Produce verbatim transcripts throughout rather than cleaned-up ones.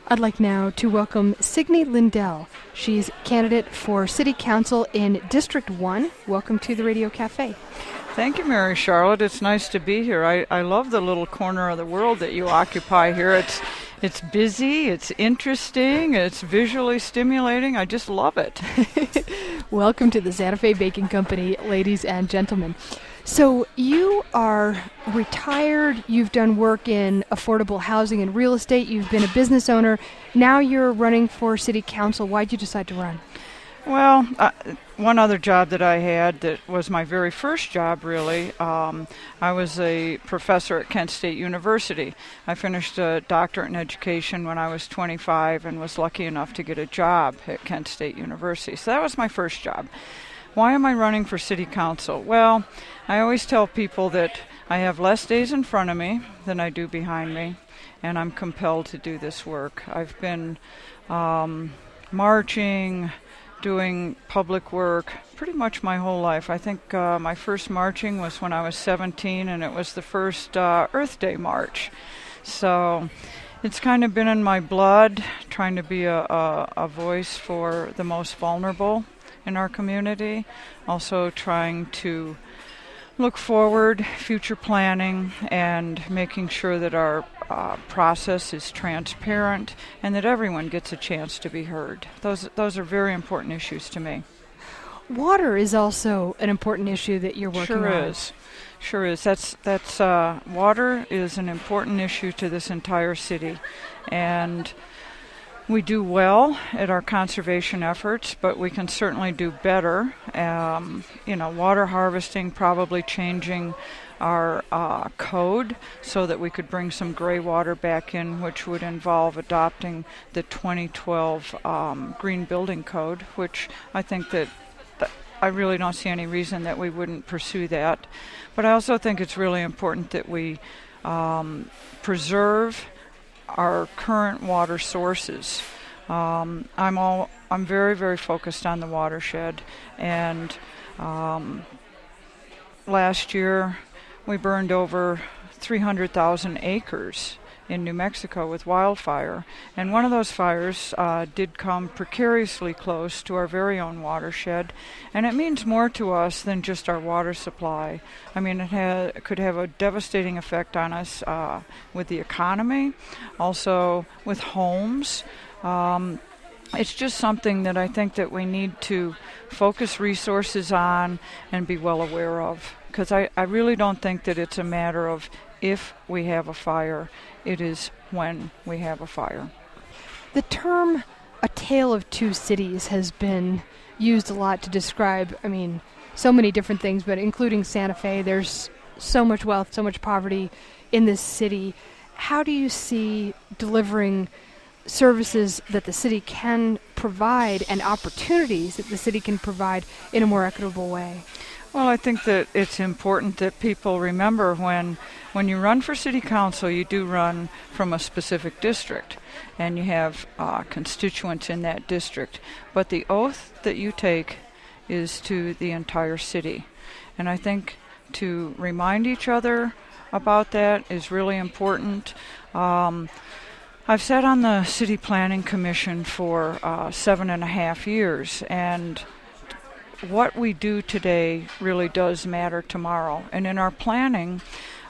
I'd like now to welcome Signe Lindell. She's candidate for City Council in District one. Welcome to the Radio Cafe. Thank you, Mary Charlotte. It's nice to be here. I, I love the little corner of the world that you occupy here. It's it's busy, it's interesting, it's visually stimulating. I just love it. Welcome to the Santa Fe Baking Company, ladies and gentlemen. So you are retired, you've done work in affordable housing and real estate, you've been a business owner, now you're running for city council. Why'd you decide to run? Well, uh, one other job that I had that was my very first job, really, um, I was a professor at Kent State University. I finished a doctorate in education when I was twenty-five and was lucky enough to get a job at Kent State University. So that was my first job. Why am I running for city council? Well, I always tell people that I have less days in front of me than I do behind me, and I'm compelled to do this work. I've been um, marching, doing public work pretty much my whole life. I think uh, my first marching was when I was seventeen, and it was the first uh, Earth Day march. So it's kind of been in my blood, trying to be a, a, a voice for the most vulnerable in our community, also trying to look forward, future planning, and making sure that our uh, process is transparent and that everyone gets a chance to be heard. Those those are very important issues to me. Water is also an important issue that you're working sure on. Sure is. Sure is. That's that's uh, water is an important issue to this entire city, and we do well at our conservation efforts, but we can certainly do better. Um, you know, water harvesting, probably changing our uh, code so that we could bring some gray water back in, which would involve adopting the twenty twelve um, Green Building Code, which I think that th- I really don't see any reason that we wouldn't pursue that. But I also think it's really important that we um, preserve our current water sources. Um, I'm all I'm very very focused on the watershed, and um, last year we burned over three hundred thousand acres in New Mexico with wildfire, and one of those fires uh, did come precariously close to our very own watershed, and it means more to us than just our water supply. I mean, it ha- could have a devastating effect on us uh, with the economy, also with homes. Um, it's just something that I think that we need to focus resources on and be well aware of, because I, I really don't think that it's a matter of if we have a fire, it is when we have a fire. The term "a tale of two cities" has been used a lot to describe, I mean, so many different things, but including Santa Fe. There's so much wealth, so much poverty in this city. How do you see delivering services that the city can provide and opportunities that the city can provide in a more equitable way? Well, I think that it's important that people remember when when you run for city council, you do run from a specific district, and you have uh, constituents in that district. But the oath that you take is to the entire city. And I think to remind each other about that is really important. Um, I've sat on the City Planning Commission for uh, seven and a half years, and what we do today really does matter tomorrow. And in our planning,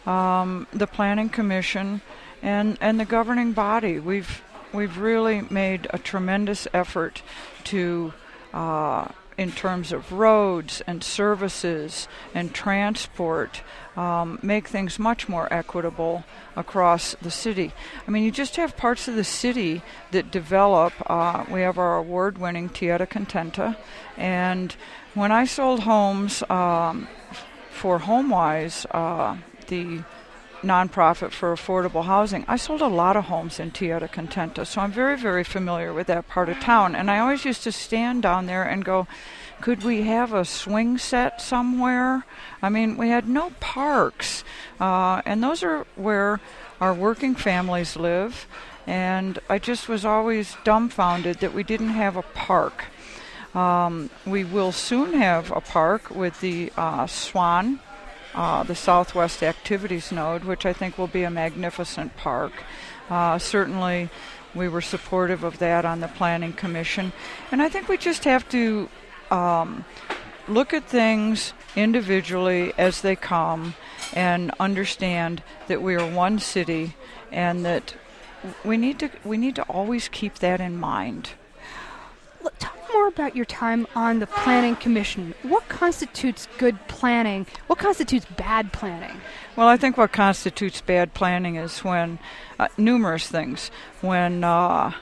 um, the Planning Commission and, and the governing body, we've we've really made a tremendous effort to, uh, in terms of roads and services and transport, um, make things much more equitable across the city. I mean, you just have parts of the city that develop. Uh, we have our award-winning Tierra Contenta, and when I sold homes um, for HomeWise, uh, the nonprofit for affordable housing, I sold a lot of homes in Tierra Contenta, so I'm very, very familiar with that part of town. And I always used to stand down there and go, could we have a swing set somewhere? I mean, we had no parks, uh, and those are where our working families live, and I just was always dumbfounded that we didn't have a park. Um, we will soon have a park with the uh, SWAN, uh, the Southwest Activities Node, which I think will be a magnificent park. Uh, certainly we were supportive of that on the Planning Commission. And I think we just have to um, look at things individually as they come and understand that we are one city and that we need to we need to always keep that in mind. Look, talk more about your time on the Planning Commission. What constitutes good planning? What constitutes bad planning? Well, I think what constitutes bad planning is when uh, numerous things. When uh,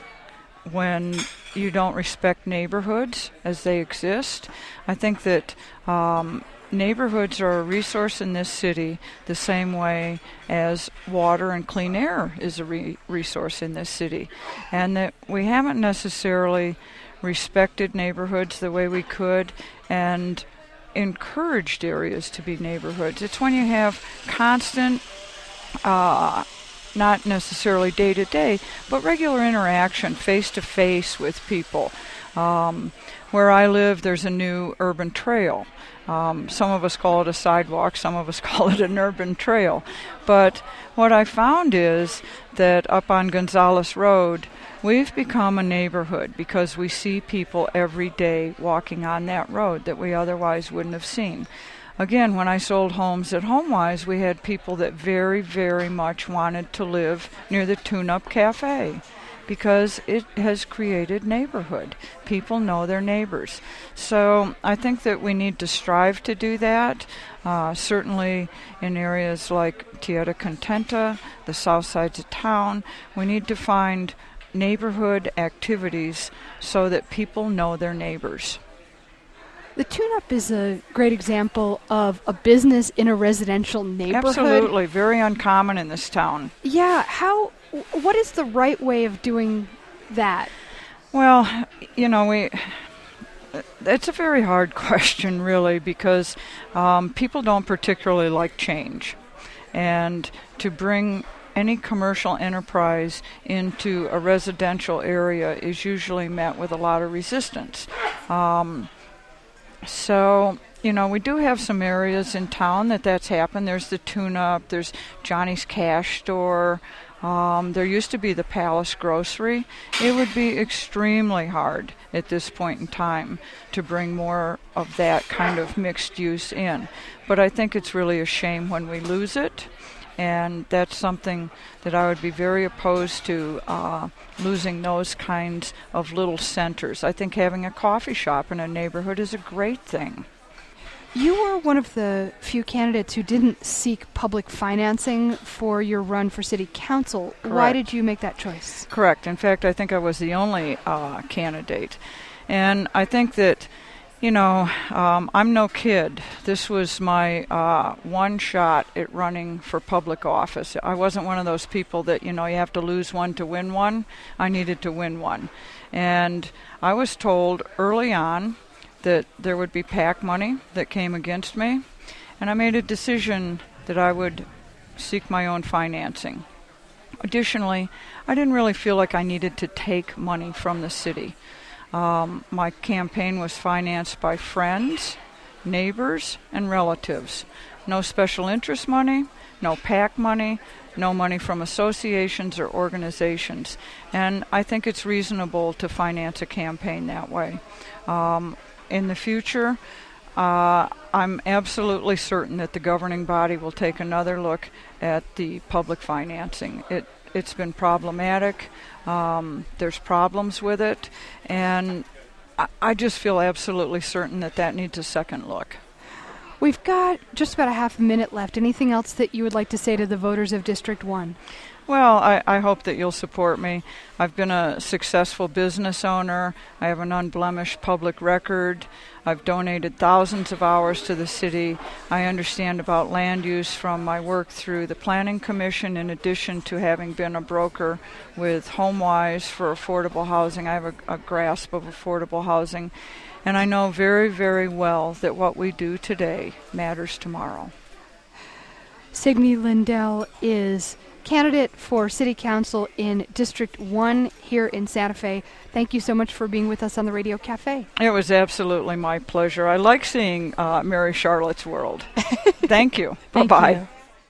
when you don't respect neighborhoods as they exist. I think that um, neighborhoods are a resource in this city the same way as water and clean air is a re- resource in this city. And that we haven't necessarily respected neighborhoods the way we could and encouraged areas to be neighborhoods. It's when you have constant, uh, not necessarily day to day, but regular interaction face to face with people. Um, where I live, there's a new urban trail. Um, some of us call it a sidewalk, some of us call it an urban trail. But what I found is that up on Gonzales Road, we've become a neighborhood because we see people every day walking on that road that we otherwise wouldn't have seen. Again, when I sold homes at HomeWise, we had people that very, very much wanted to live near the Tune-Up Cafe because it has created neighborhood. People know their neighbors. So I think that we need to strive to do that, uh, certainly in areas like Tierra Contenta, the south sides of town. We need to find neighborhood activities so that people know their neighbors. The Tune-Up is a great example of a business in a residential neighborhood. Absolutely, very uncommon in this town. Yeah, how? What is the right way of doing that? Well, you know, we. It's a very hard question, really, because um, people don't particularly like change, and to bring any commercial enterprise into a residential area is usually met with a lot of resistance. Um, So, you know, we do have some areas in town that that's happened. There's the Tune-Up, there's Johnny's Cash Store, um, there used to be the Palace Grocery. It would be extremely hard at this point in time to bring more of that kind of mixed use in. But I think it's really a shame when we lose it. And that's something that I would be very opposed to, uh, losing those kinds of little centers. I think having a coffee shop in a neighborhood is a great thing. You were one of the few candidates who didn't seek public financing for your run for city council. Correct. Why did you make that choice? Correct. In fact, I think I was the only uh, candidate. And I think that, you know, um, I'm no kid. This was my uh, one shot at running for public office. I wasn't one of those people that, you know, you have to lose one to win one. I needed to win one. And I was told early on that there would be PAC money that came against me. And I made a decision that I would seek my own financing. Additionally, I didn't really feel like I needed to take money from the city. Um, my campaign was financed by friends, neighbors, and relatives. No special interest money, no PAC money, no money from associations or organizations. And I think it's reasonable to finance a campaign that way. Um, in the future, uh, I'm absolutely certain that the governing body will take another look at the public financing. It It's been problematic. Um, there's problems with it. And I, I just feel absolutely certain that that needs a second look. We've got just about a half a minute left. Anything else that you would like to say to the voters of District one? Well, I, I hope that you'll support me. I've been a successful business owner. I have an unblemished public record. I've donated thousands of hours to the city. I understand about land use from my work through the Planning Commission, in addition to having been a broker with HomeWise for affordable housing. I have a, a grasp of affordable housing. And I know very, very well that what we do today matters tomorrow. Signe Lindell is candidate for City Council in District one here in Santa Fe. Thank you so much for being with us on the Radio Cafe. It was absolutely my pleasure. I like seeing uh, Mary Charlotte's World. Thank you. Thank Bye-bye. you.